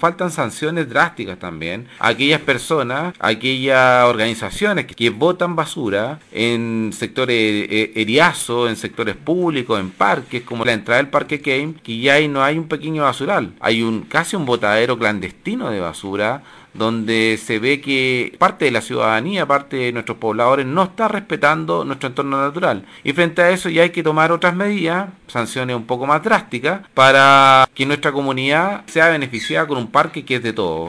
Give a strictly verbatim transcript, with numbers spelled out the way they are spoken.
faltan sanciones drásticas también a aquellas personas, a aquellas organizaciones que, que botan basura en sectores eh, eriazos, en sectores públicos, en parques, como la entrada del Parque Kane, que ya ahí no hay un pequeño basural, hay un casi un botadero clandestino de basura, donde se ve que parte de la ciudadanía, parte de nuestros pobladores no está respetando nuestro entorno natural. Y frente a eso ya hay que tomar otras medidas, sanciones un poco más drásticas, para que nuestra comunidad sea beneficiada con un parque que es de todos.